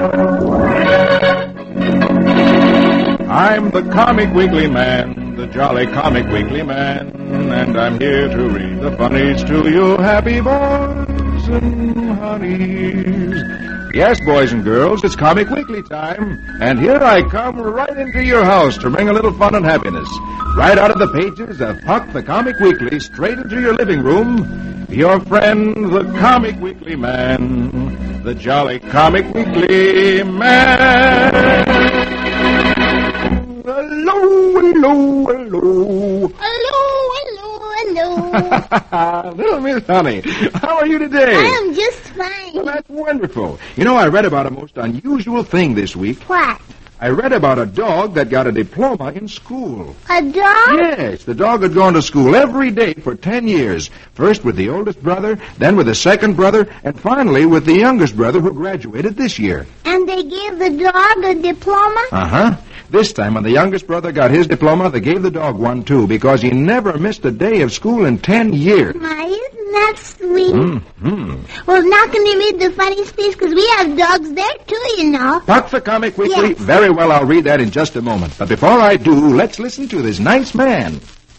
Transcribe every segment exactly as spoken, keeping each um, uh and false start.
I'm the Comic Weekly Man, the jolly Comic Weekly Man, and I'm here to read the funnies to you happy boys and honeys. Yes, boys and girls, it's Comic Weekly time, and here I come right into your house to bring a little fun and happiness. Right out of the pages of Puck the Comic Weekly, straight into your living room, your friend, the Comic Weekly Man, the jolly Comic Weekly Man. Hello, hello, hello. Hello, hello, hello. Little Miss Honey, how are you today? I am just fine. Well, that's wonderful. You know, I read about a most unusual thing this week. What? I read about a dog that got a diploma in school. A dog? Yes, the dog had gone to school every day for ten years. First with the oldest brother, then with the second brother, and finally with the youngest brother who graduated this year. And they gave the dog a diploma? Uh-huh. This time, when the youngest brother got his diploma, they gave the dog one, too, because he never missed a day of school in ten years. My, isn't that sweet? Mm-hmm. Well, now can you read the funny piece? Because we have dogs there, too, you know. Puck the Comic Weekly? Yes. Very well, I'll read that in just a moment. But before I do, let's listen to this nice man.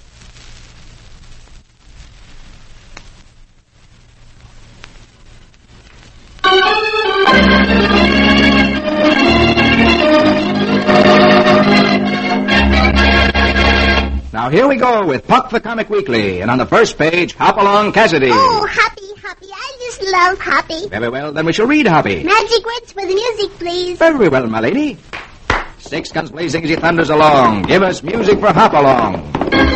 Now, here we go with Puck the Comic Weekly, and on the first page, Hopalong Cassidy. Oh, Hoppy, Hoppy. I just love Hoppy. Very well, then we shall read Hoppy. Magic words for the music, please. Very well, my lady. Six guns blazing as he thunders along. Give us music for Hopalong.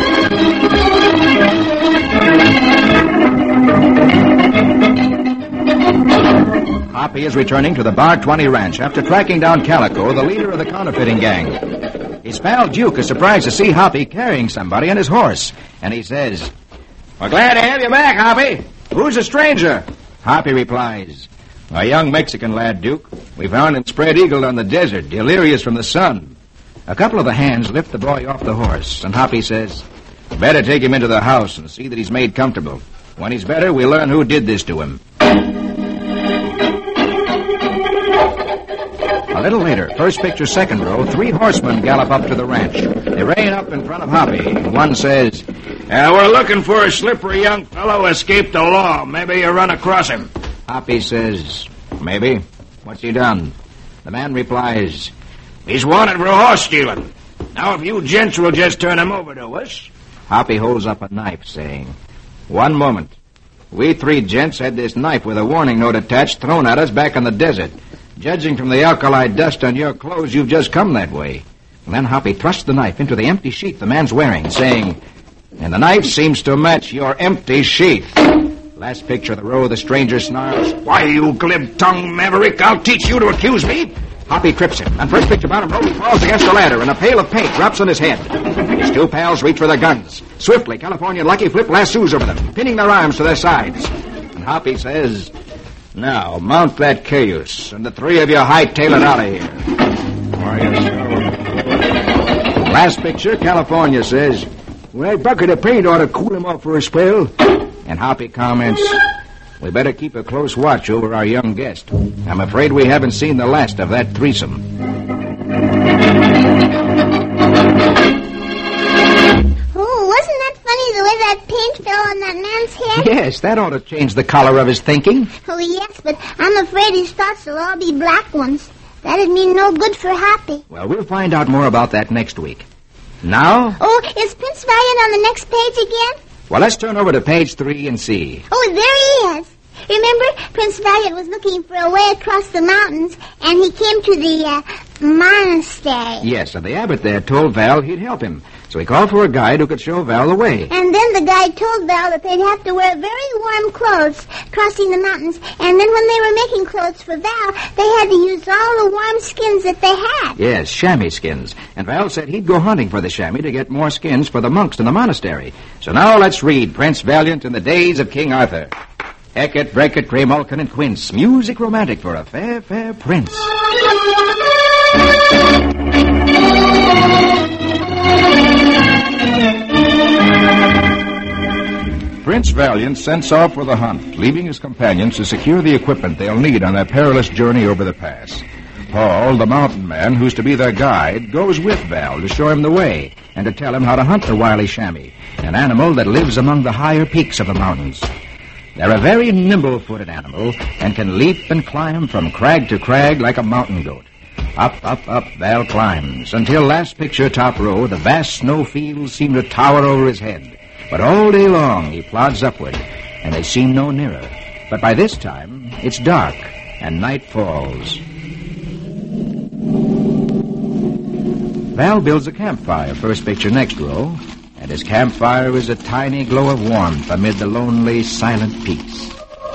Hoppy is returning to the Bar twenty Ranch after tracking down Calico, the leader of the counterfeiting gang. His pal Duke is surprised to see Hoppy carrying somebody on his horse, and he says, "We're glad to have you back, Hoppy. Who's the stranger?" Hoppy replies, "A young Mexican lad, Duke. We found him spread-eagled on the desert, delirious from the sun." A couple of the hands lift the boy off the horse, and Hoppy says, "Better take him into the house and see that he's made comfortable. When he's better, we'll learn who did this to him." A little later, first picture, second row, three horsemen gallop up to the ranch. They rein up in front of Hoppy. One says, uh, we're looking for a slippery young fellow who escaped the law. Maybe you run across him. Hoppy says, "Maybe. What's he done?" The man replies, "He's wanted for horse stealing. Now, if you gents will just turn him over to us." Hoppy holds up a knife, saying, "One moment. We three gents had this knife with a warning note attached thrown at us back in the desert. Judging from the alkali dust on your clothes, you've just come that way." And then Hoppy thrusts the knife into the empty sheath the man's wearing, saying, "And the knife seems to match your empty sheath." Last picture of the row, the stranger snarls, "Why, you glib-tongued maverick, I'll teach you to accuse me." Hoppy trips him, and first picture bottom row, he falls against a ladder, and a pail of paint drops on his head. His two pals reach for their guns. Swiftly, California and Lucky flip lassos over them, pinning their arms to their sides. And Hoppy says, "Now, mount that cayuse, and the three of you hightail it out of here." Why, yes, sir. Last picture, California says, "Well, that bucket of paint ought to cool him off for a spell." And Hoppy comments, "We better keep a close watch over our young guest. I'm afraid we haven't seen the last of that threesome." Oh, wasn't that funny the way that paint fell on that man's head? Yes, that ought to change the color of his thinking. Oh, yes, but I'm afraid his thoughts will all be black ones. That'd mean no good for Hoppy. Well, we'll find out more about that next week. Now? Oh, is Prince Valiant on the next page again? Well, let's turn over to page three and see. Oh, there he is. Remember, Prince Valiant was looking for a way across the mountains, and he came to the uh, monastery. Yes, and the abbot there told Val he'd help him. So he called for a guide who could show Val the way. And then the guide told Val that they'd have to wear very warm clothes crossing the mountains. And then when they were making clothes for Val, they had to use all the warm skins that they had. Yes, chamois skins. And Val said he'd go hunting for the chamois to get more skins for the monks in the monastery. So now let's read Prince Valiant in the Days of King Arthur. Hecate, Brecket, Graymalkin, and Quince. Music romantic for a fair, fair prince. Prince Valiant sets off for the hunt, leaving his companions to secure the equipment they'll need on their perilous journey over the pass. Paul, the mountain man, who's to be their guide, goes with Val to show him the way and to tell him how to hunt the wily chamois, an animal that lives among the higher peaks of the mountains. They're a very nimble-footed animal and can leap and climb from crag to crag like a mountain goat. Up, up, up Val climbs, until last picture, top row, the vast snow fields seem to tower over his head. But all day long he plods upward, and they seem no nearer. But by this time, it's dark, and night falls. Val builds a campfire, first picture, next row, and his campfire is a tiny glow of warmth amid the lonely, silent peaks.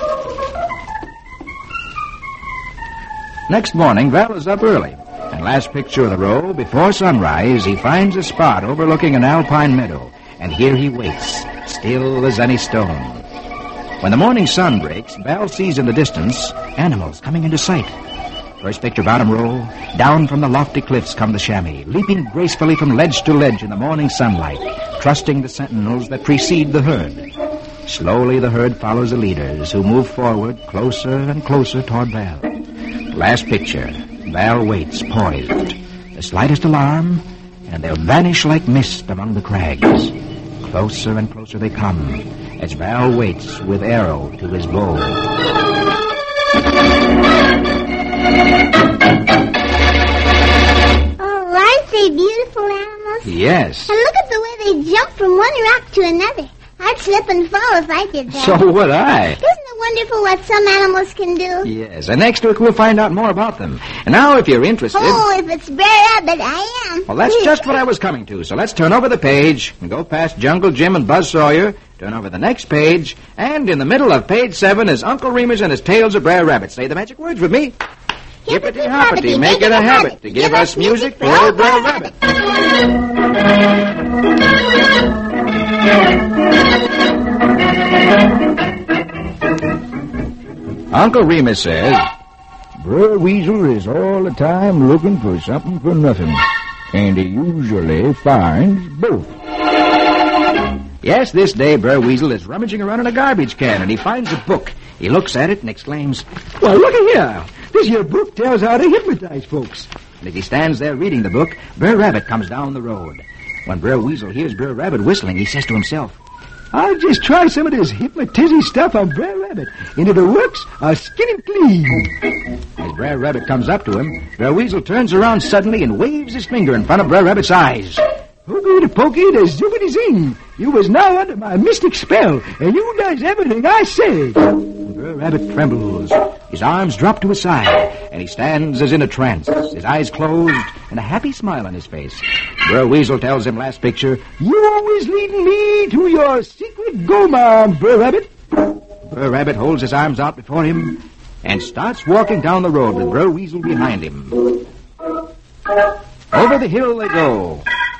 Next morning, Val is up early, and last picture of the row, before sunrise, he finds a spot overlooking an alpine meadow, and here he waits, still as any stone. When the morning sun breaks, Val sees in the distance animals coming into sight. First picture, bottom row, down from the lofty cliffs come the chamois, leaping gracefully from ledge to ledge in the morning sunlight, trusting the sentinels that precede the herd. Slowly the herd follows the leaders, who move forward closer and closer toward Val. Last picture, Val waits, poised. The slightest alarm, and they'll vanish like mist among the crags. Closer and closer they come, as Val waits with arrow to his bow. Oh, aren't they beautiful animals? Yes. And look at the way they jump from one rock to another. I'd slip and fall if I did that. So would I. Isn't it wonderful what some animals can do? Yes, and next week we'll find out more about them. And now, if you're interested... Oh, if it's Brer Rabbit, I am. Well, that's just what I was coming to, so let's turn over the page and go past Jungle Jim and Buzz Sawyer, turn over the next page, and in the middle of page seven is Uncle Remus and his Tales of Brer Rabbit. Say the magic words with me. Hippity-hoppity, make it a habit to give us music for old Brer Rabbit. Uncle Remus says, Brer Weasel is all the time looking for something for nothing, and he usually finds both. Yes, this day Brer Weasel is rummaging around in a garbage can, and he finds a book. He looks at it and exclaims, Well, look at here. This here book tells how to hypnotize folks. And as he stands there reading the book, Brer Rabbit comes down the road. When Brer Weasel hears Brer Rabbit whistling, he says to himself, I'll just try some of this hypnotizzy stuff on Brer Rabbit, and if it works, I'll skin him clean. As Brer Rabbit comes up to him, Brer Weasel turns around suddenly and waves his finger in front of Brer Rabbit's eyes. Hooky the pokey, the zippity zing. You was now under my mystic spell, and you does everything I say. Brer Rabbit trembles. His arms drop to his side, and he stands as in a trance, his eyes closed, and a happy smile on his face. Brer Weasel tells him last picture, You always leading me to your secret gourmand, Brer Rabbit. Brer Rabbit holds his arms out before him and starts walking down the road with Brer Weasel behind him. Over the hill they go.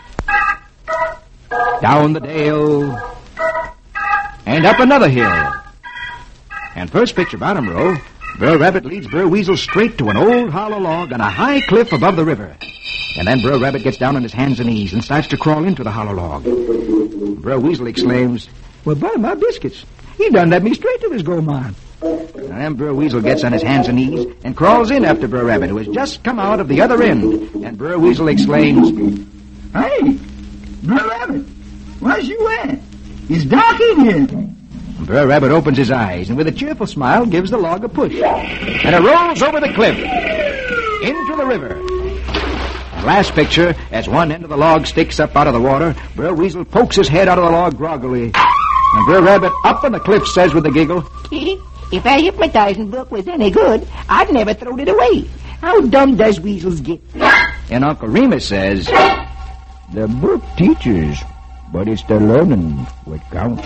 Down the dale. And up another hill. And first picture, bottom row, Brer Rabbit leads Brer Weasel straight to an old hollow log on a high cliff above the river. And then Brer Rabbit gets down on his hands and knees and starts to crawl into the hollow log. Brer Weasel exclaims, Well, butter my biscuits. He done led me straight to his gourmand. And then Brer Weasel gets on his hands and knees and crawls in after Brer Rabbit, who has just come out of the other end. And Brer Weasel exclaims, Hey, Brer Rabbit, where's you at? It's dark in here. Brer Rabbit opens his eyes and with a cheerful smile gives the log a push. And it rolls over the cliff into the river. Last picture, as one end of the log sticks up out of the water, Brer Weasel pokes his head out of the log groggily. And Brer Rabbit up on the cliff says with a giggle, If that hypnotizing book was any good, I'd never thrown it away. How dumb does weasels get? And Uncle Remus says, The book teaches, but it's the learning what counts.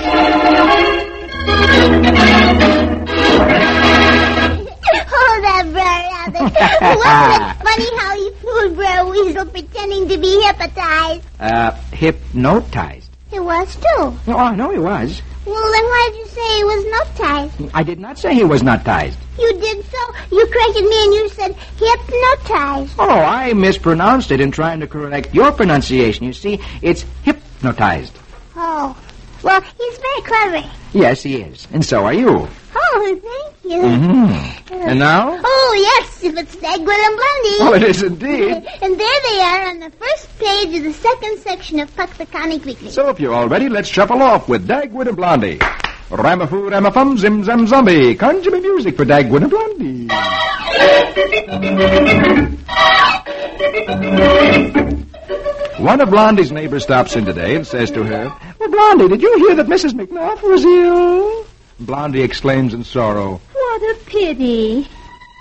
Oh, that Brer Rabbit. Wasn't it funny how he fooled Brer Weasel pretending to be hypnotized? Uh, hypnotized. It was, too. Oh, I know he was. Well, then why did you say he was not tized? I did not say he was not tized. You did so. You corrected me and you said hypnotized. Oh, I mispronounced it in trying to correct your pronunciation. You see, it's hypnotized. Oh. Well, he's very clever. Yes, he is. And so are you. Oh, thank you. Mm-hmm. And now? Oh, yes. if it's Dagwood and Blondie. Well, it is indeed. And there they are on the first page of the second section of Puck the Comic Weekly. So if you're all ready, let's shuffle off with Dagwood and Blondie. Ramafoo, ramafum, zim, zam, zombie. Conjure me music for Dagwood and Blondie. One of Blondie's neighbors stops in today and says to her, Well, Blondie, did you hear that Missus McNuff was ill? Blondie exclaims in sorrow, What a pity.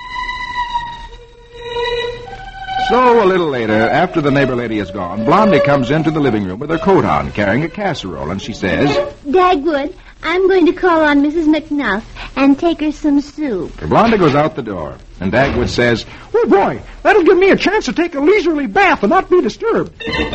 So, a little later, after the neighbor lady is gone, Blondie comes into the living room with her coat on, carrying a casserole, and she says, Dagwood, I'm going to call on Missus McNuff and take her some soup. Blondie goes out the door, and Dagwood says, Oh, boy, that'll give me a chance to take a leisurely bath and not be disturbed.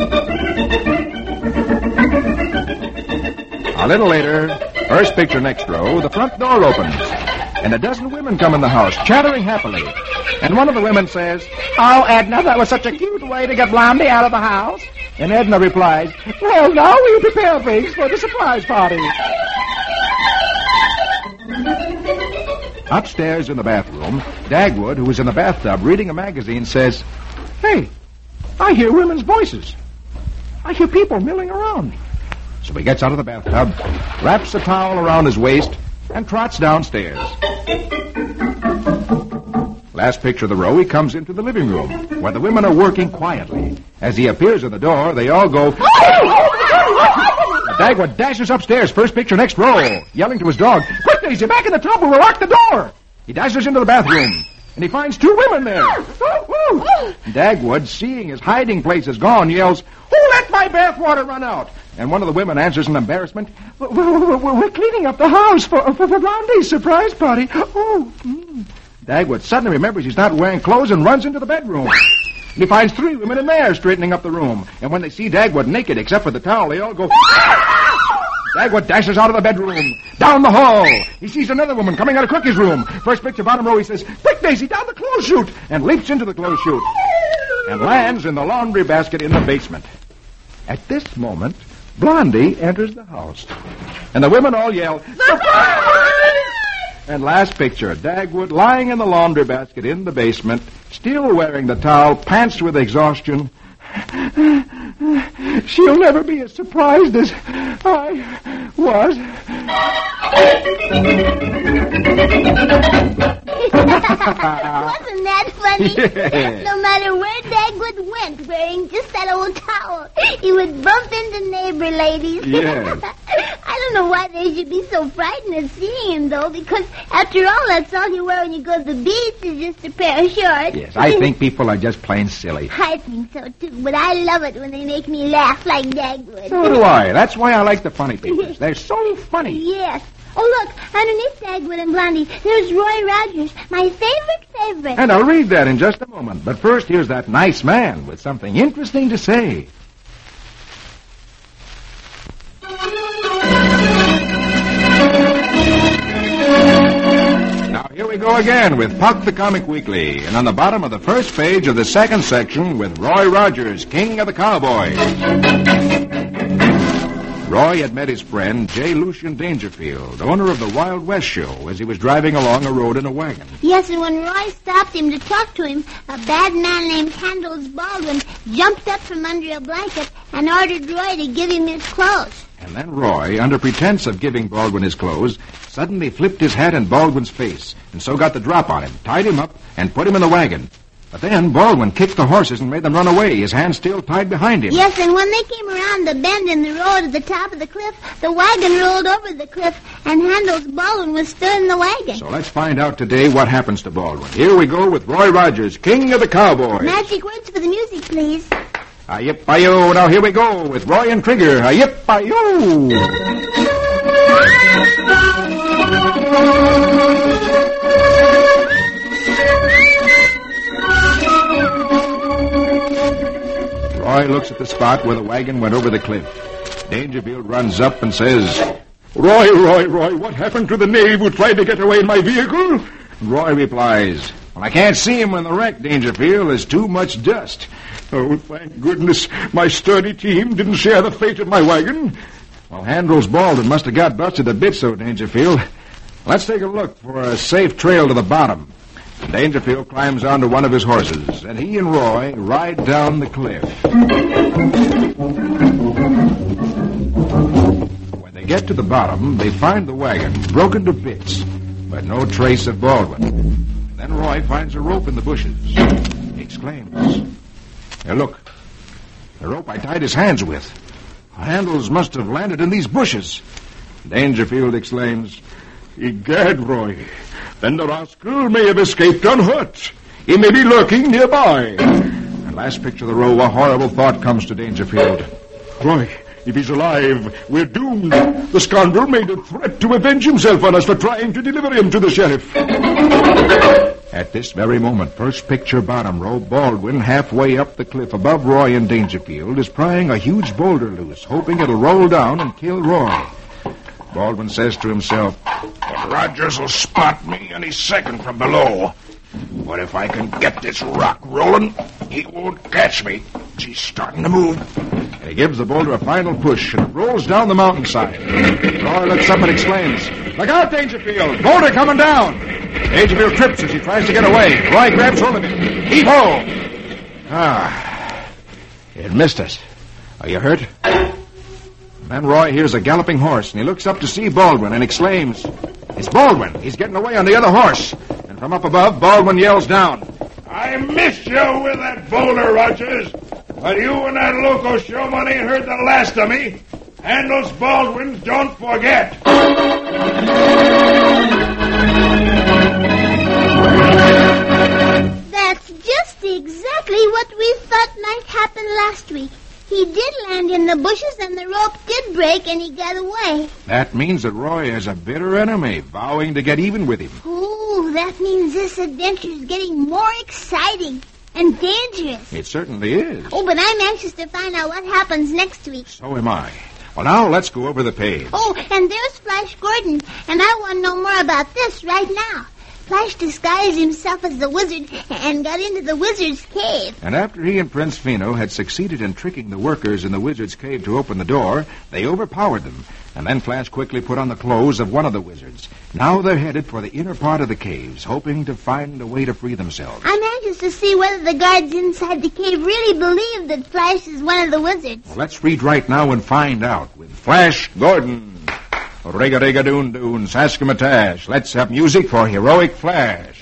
A little later, first picture next row, the front door opens, and a dozen women come in the house, chattering happily. And one of the women says, Oh, Edna, that was such a cute way to get Blondie out of the house. and Edna replies, Well, now we'll prepare things for the surprise party. Upstairs in the bathroom, Dagwood, who is in the bathtub reading a magazine, says, Hey, I hear women's voices. I hear people milling around. So he gets out of the bathtub, wraps a towel around his waist, and trots downstairs. Last picture of the row, he comes into the living room, where the women are working quietly. As he appears at the door, they all go... Dagwood dashes upstairs, first picture next row, yelling to his dog, Quick, Daisy, back in the tub, we'll lock the door! He dashes into the bathroom, and he finds two women there. Dagwood, seeing his hiding place is gone, yells, Who let my bathwater run out? And one of the women answers in embarrassment, We're, we're, we're cleaning up the house for, for, for Blondie's surprise party. Oh, mm. Dagwood suddenly remembers he's not wearing clothes and runs into the bedroom. And he finds three women in there straightening up the room. And when they see Dagwood naked, except for the towel, they all go... Dagwood dashes out of the bedroom, down the hall. He sees another woman coming out of Crookie's room. First picture, bottom row, he says, Quick, Daisy, down the clothes chute, and leaps into the clothes chute and lands in the laundry basket in the basement. At this moment, Blondie enters the house. And the women all yell, Surprise! And last picture, Dagwood lying in the laundry basket in the basement, still wearing the towel, pants with exhaustion. She'll never be as surprised as I was. Wasn't that funny? Yeah. No matter where Dagwood went, wearing just that old towel, he would bump into neighbor ladies. Yes. I don't know why they should be so frightened of seeing him, though, because after all, that's all you wear when you go to the beach is just a pair of shorts. Yes, I think people are just plain silly. I think so, too, but I love it when they make me laugh like Dagwood. So do I. That's why I like the funny papers. They're so funny. Yes. Oh, look, underneath Dagwood and Blondie, there's Roy Rogers, my favorite favorite. And I'll read that in just a moment. But first, here's that nice man with something interesting to say. Now, here we go again with Puck the Comic Weekly. And on the bottom of the first page of the second section with Roy Rogers, King of the Cowboys. Roy had met his friend, J. Lucian Dangerfield, owner of the Wild West Show, as he was driving along a road in a wagon. Yes, and when Roy stopped him to talk to him, a bad man named Handles Baldwin jumped up from under a blanket and ordered Roy to give him his clothes. And then Roy, under pretense of giving Baldwin his clothes, suddenly flipped his hat in Baldwin's face, and so got the drop on him, tied him up, and put him in the wagon. But then Baldwin kicked the horses and made them run away, his hands still tied behind him. Yes, and when they came around the bend in the road at the top of the cliff, the wagon rolled over the cliff, and Handles Baldwin was still in the wagon. So let's find out today what happens to Baldwin. Here we go with Roy Rogers, King of the Cowboys. Magic words for the music, please. Hi-yip-hi-yo. Now here we go with Roy and Trigger. Hi-yip-hi-yo. Roy looks at the spot where the wagon went over the cliff. Dangerfield runs up and says, Roy, Roy, Roy, what happened to the knave who tried to get away in my vehicle? Roy replies, Well, I can't see him in the wreck, Dangerfield. There's too much dust. Oh, thank goodness my sturdy team didn't share the fate of my wagon. Well, Handles Baldwin must have got busted a bit so, Dangerfield. Let's take a look for a safe trail to the bottom. Dangerfield climbs onto one of his horses, and he and Roy ride down the cliff. When they get to the bottom, they find the wagon broken to bits, but no trace of Baldwin. Then Roy finds a rope in the bushes. He exclaims, "Hey, look, the rope I tied his hands with. The handles must have landed in these bushes." Dangerfield exclaims, "Egad, Roy, then the rascal may have escaped unhurt. He may be lurking nearby." And last picture of the row, a horrible thought comes to Dangerfield. "Roy, if he's alive, we're doomed. The scoundrel made a threat to avenge himself on us for trying to deliver him to the sheriff." At this very moment, first picture bottom row, Baldwin, halfway up the cliff above Roy and Dangerfield, is prying a huge boulder loose, hoping it'll roll down and kill Roy. Baldwin says to himself, "Rogers will spot me any second from below. But if I can get this rock rolling, he won't catch me. She's starting to move." And he gives the boulder a final push, and it rolls down the mountainside. Roy looks up and exclaims, "Look out, Dangerfield! Boulder coming down!" Dangerfield trips as he tries to get away. Roy grabs hold of him. Heave-ho! Ah, it missed us. Are you hurt? Then Roy hears a galloping horse, and he looks up to see Baldwin and exclaims, "It's Baldwin! He's getting away on the other horse!" And from up above, Baldwin yells down, "I missed you with that boulder, Rogers. But you and that loco showman ain't heard the last of me. Handles Baldwin, don't forget." That's just exactly what we thought might happen last week. He did land in the bushes, and the rope did break, and he got away. That means that Roy has a bitter enemy, vowing to get even with him. Oh, that means this adventure is getting more exciting and dangerous. It certainly is. Oh, but I'm anxious to find out what happens next week. So am I. Well, now let's go over the page. Oh, and there's Flash Gordon, and I want to know more about this right now. Flash disguised himself as the wizard and got into the wizard's cave. And after he and Prince Pheno had succeeded in tricking the workers in the wizard's cave to open the door, they overpowered them. And then Flash quickly put on the clothes of one of the wizards. Now they're headed for the inner part of the caves, hoping to find a way to free themselves. I'm anxious to see whether the guards inside the cave really believe that Flash is one of the wizards. Well, let's read right now and find out with Flash Gordon. Rig-a-rig-a-doon-doon, Saskimatash. Let's have music for Heroic Flash.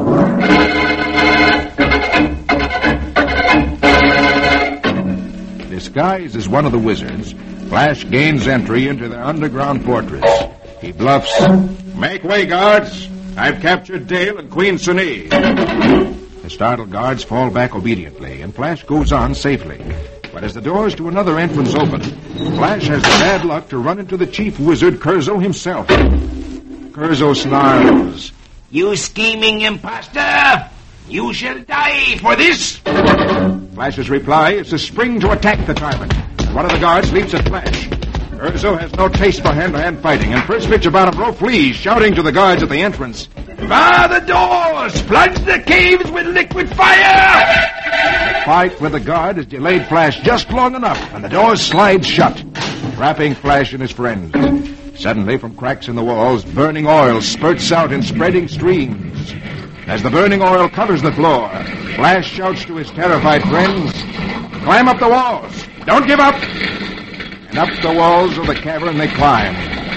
Disguised as one of the wizards, Flash gains entry into their underground fortress. He bluffs, "Make way, guards! I've captured Dale and Queen Sunee." The startled guards fall back obediently, and Flash goes on safely. But as the doors to another entrance open, Flash has the bad luck to run into the chief wizard, Curzo himself. Curzo snarls, "You scheming imposter! You shall die for this!" Flash's reply is to spring to attack the tyrant. One of the guards leaps at Flash. Curzo has no taste for hand-to-hand fighting, and first pitch about him row flees, shouting to the guards at the entrance, "Bar the doors! Flood the caves with liquid fire!" The fight with the guard has delayed Flash just long enough, and the doors slide shut, trapping Flash and his friends. Suddenly, from cracks in the walls, burning oil spurts out in spreading streams. As the burning oil covers the floor, Flash shouts to his terrified friends, "Climb up the walls! Don't give up!" And up the walls of the cavern they climb.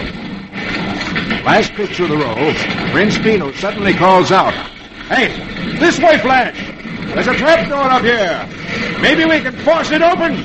Last picture of the row, Prince Pheno suddenly calls out, "Hey, this way, Flash! There's a trapdoor up here. Maybe we can force it open."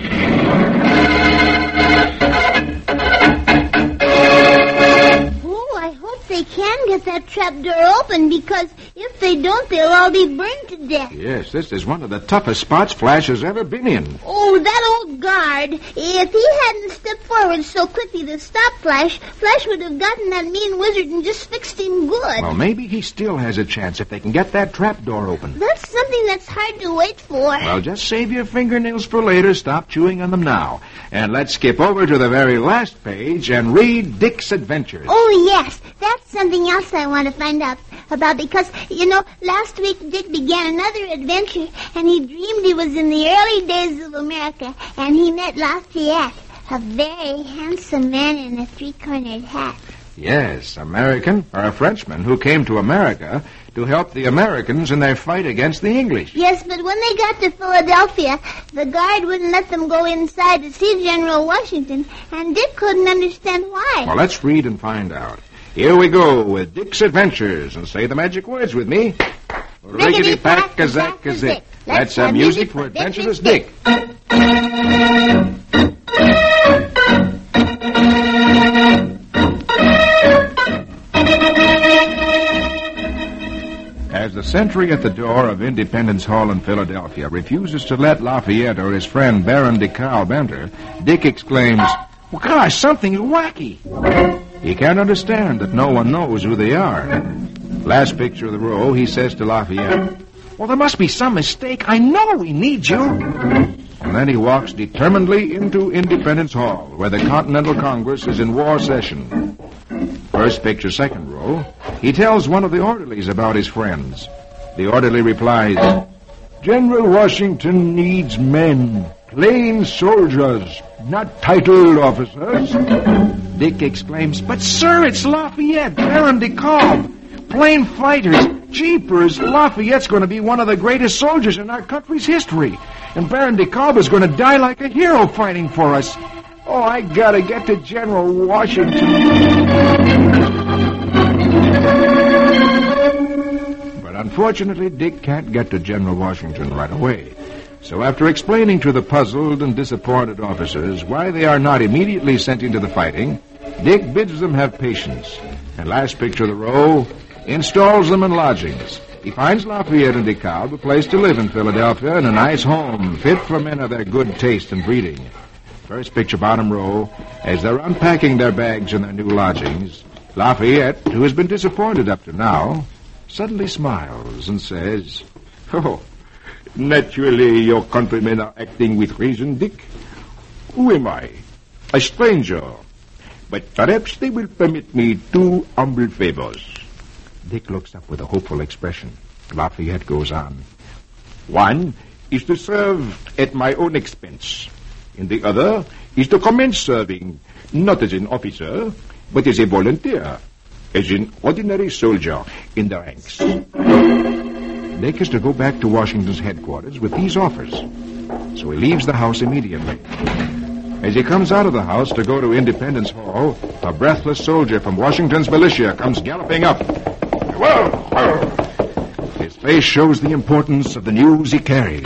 Oh, I hope they can get that trapdoor open, because if they don't, they'll all be burned to death. Yes, this is one of the toughest spots Flash has ever been in. Oh, that old guard. If he hadn't stepped forward so quickly to stop Flash, Flash would have gotten that mean wizard and just fixed him good. Well, maybe he still has a chance if they can get that trapdoor open. That's something that's hard to wait for. Well, just save your fingernails for later. Stop chewing on them now. And let's skip over to the very last page and read Dick's Adventures. Oh, yes. That's something else I want to find out about, because, you know, last week Dick began another adventure, and he dreamed he was in the early days of America, and he met Lafayette, a very handsome man in a three-cornered hat. Yes, American, or a Frenchman who came to America to help the Americans in their fight against the English. Yes, but when they got to Philadelphia, the guard wouldn't let them go inside to see General Washington, and Dick couldn't understand why. Well, let's read and find out. Here we go with Dick's Adventures, and say the magic words with me. Riggedy-pack-a-zack-a-zick. Let's have music for Adventurous Dick. As the sentry at the door of Independence Hall in Philadelphia refuses to let Lafayette or his friend Baron de Kalb enter, Dick exclaims, "Well, gosh, something's wacky." He can't understand that no one knows who they are. Last picture of the row, he says to Lafayette, "Well, there must be some mistake. I know we need you." And then he walks determinedly into Independence Hall, where the Continental Congress is in war session. First picture, second row, he tells one of the orderlies about his friends. The orderly replies, General Washington needs men, plain soldiers, not titled officers. Dick exclaims, "But, sir, it's Lafayette, Baron de Kalb. Plain fighters. Jeepers, Lafayette's going to be one of the greatest soldiers in our country's history. And Baron de Kalb is going to die like a hero fighting for us. Oh, I gotta get to General Washington." But unfortunately, Dick can't get to General Washington right away. So after explaining to the puzzled and disappointed officers why they are not immediately sent into the fighting, Dick bids them have patience. And last picture of the row, installs them in lodgings. He finds Lafayette and de Kalb a place to live in Philadelphia in a nice home fit for men of their good taste and breeding. First picture, bottom row, as they're unpacking their bags in their new lodgings, Lafayette, who has been disappointed up to now, suddenly smiles and says, "Oh, naturally your countrymen are acting with reason, Dick. Who am I? A stranger. But perhaps they will permit me two humble favors." Dick looks up with a hopeful expression. Lafayette goes on. "One is to serve at my own expense. And the other is to commence serving, not as an officer, but as a volunteer, as an ordinary soldier in the ranks." Dick is to go back to Washington's headquarters with these offers. So he leaves the house immediately. As he comes out of the house to go to Independence Hall, a breathless soldier from Washington's militia comes galloping up. Whoa, whoa. His face shows the importance of the news he carries.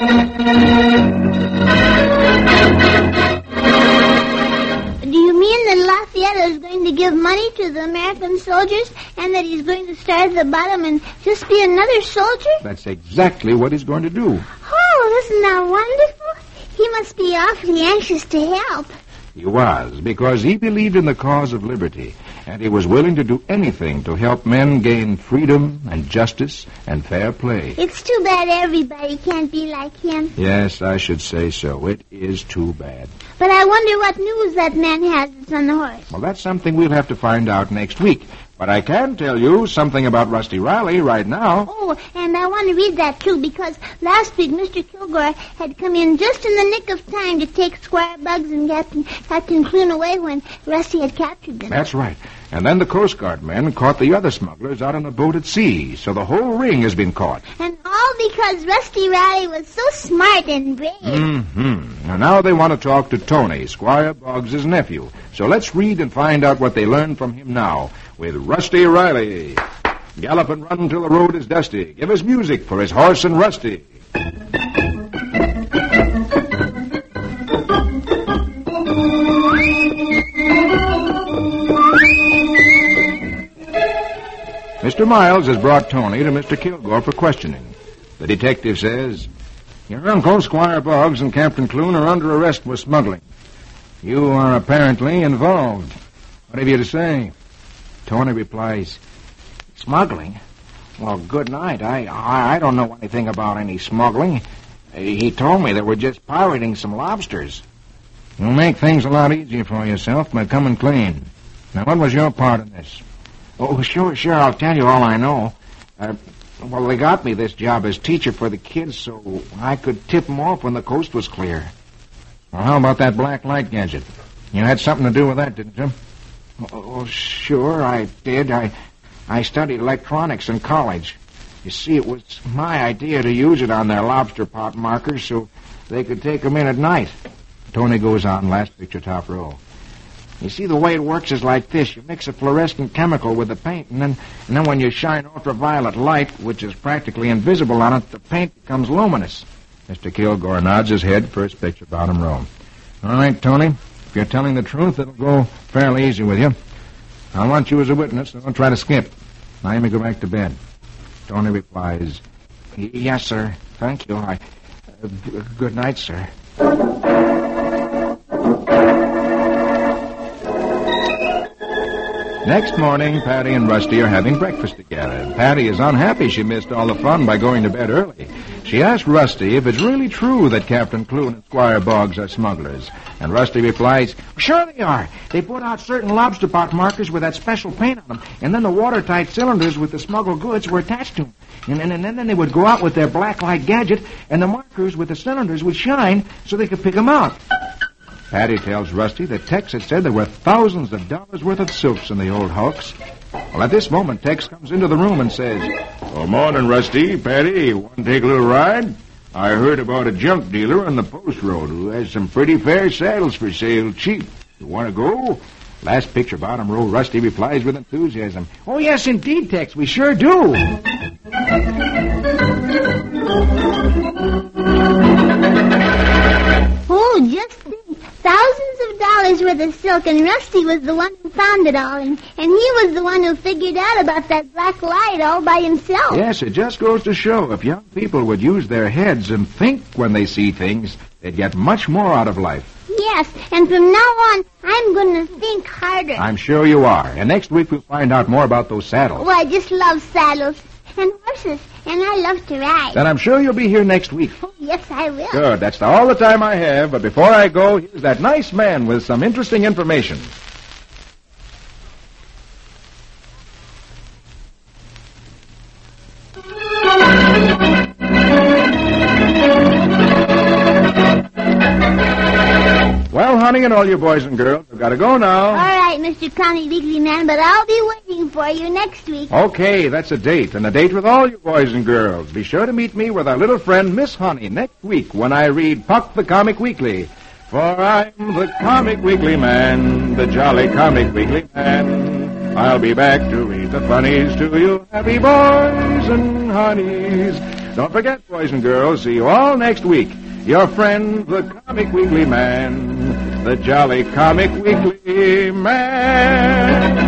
Do you mean that Lafayette is going to give money to the American soldiers and that he's going to start at the bottom and just be another soldier? That's exactly what he's going to do. Oh, isn't that wonderful? He must be awfully anxious to help. He was, because he believed in the cause of liberty, and he was willing to do anything to help men gain freedom and justice and fair play. It's too bad everybody can't be like him. Yes, I should say so. It is too bad. But I wonder what news that man has that's on the horse. Well, that's something we'll have to find out next week. But I can tell you something about Rusty Riley right now. Oh, and I want to read that, too, because last week Mister Kilgore had come in just in the nick of time to take Squire Bugs and Captain, Captain Clune away when Rusty had captured them. That's right. And then the Coast Guard men caught the other smugglers out on a boat at sea, so the whole ring has been caught. And all because Rusty Riley was so smart and brave. Mm-hmm. And now they want to talk to Tony, Squire Boggs' nephew. So let's read and find out what they learned from him now with Rusty Riley. Gallop and run till the road is dusty. Give us music for his horse and Rusty. Mister Miles has brought Tony to Mister Kilgore for questioning. The detective says, "Your uncle, Squire Boggs, and Captain Clune are under arrest for smuggling. You are apparently involved. What have you to say?" Tony replies, "Smuggling? Well, good night. I, I I don't know anything about any smuggling. He told me they were just pirating some lobsters." "You'll make things a lot easier for yourself by coming clean. Now, what was your part in this?" "Oh, sure, sure. I'll tell you all I know. Uh, well, they got me this job as teacher for the kids so I could tip them off when the coast was clear." "Well, how about that black light gadget? You had something to do with that, didn't you?" "Oh, sure, I did. I I studied electronics in college." You see, it was my idea to use it on their lobster pot markers so they could take them in at night. Tony goes on, last picture, top row. You see, the way it works is like this. You mix a fluorescent chemical with the paint, and then and then when you shine ultraviolet light, which is practically invisible on it, the paint becomes luminous. Mister Kilgore nods his head, first picture, bottom row. All right, Tony, if you're telling the truth, it'll go fairly easy with you. I want you as a witness, so don't try to skip. Now you may go back to bed. Tony replies, Yes, sir. Thank you. I, uh, g- good night, sir. Next morning, Patty and Rusty are having breakfast together. Patty is unhappy she missed all the fun by going to bed early. She asked Rusty if it's really true that Captain Clune and Squire Boggs are smugglers. And Rusty replies, Sure they are. They put out certain lobster pot markers with that special paint on them, and then the watertight cylinders with the smuggled goods were attached to them. And, and, and then they would go out with their black light gadget, and the markers with the cylinders would shine so they could pick them out. Patty tells Rusty that Tex had said there were thousands of dollars worth of silks in the old hulks. Well, at this moment, Tex comes into the room and says, Well, morning, Rusty. Patty, you want to take a little ride? I heard about a junk dealer on the post road who has some pretty fair saddles for sale cheap. You want to go? Last picture, bottom row, Rusty replies with enthusiasm. Oh, yes, indeed, Tex. We sure do. Oh, just think. Thousands of dollars worth of silk, and Rusty was the one who found it all, and, and he was the one who figured out about that black light all by himself. Yes, it just goes to show if young people would use their heads and think when they see things, they'd get much more out of life. Yes, and from now on, I'm going to think harder. I'm sure you are. And next week we'll find out more about those saddles. Oh, I just love saddles and horses, and I love to ride. Then I'm sure you'll be here next week. Oh, yes, I will. Good. That's all the time I have. But before I go, here's that nice man with some interesting information. Well, honey, and all you boys and girls, we've got to go now. All right, Mister Comic Weekly Man, but I'll be waiting for you next week. Okay, that's a date, and a date with all you boys and girls. Be sure to meet me with our little friend, Miss Honey, next week when I read Puck the Comic Weekly. For I'm the Comic Weekly Man, the jolly Comic Weekly Man. I'll be back to read the funnies to you happy boys and honeys. Don't forget, boys and girls, see you all next week. Your friend, the Comic Weekly Man, the jolly Comic Weekly Man.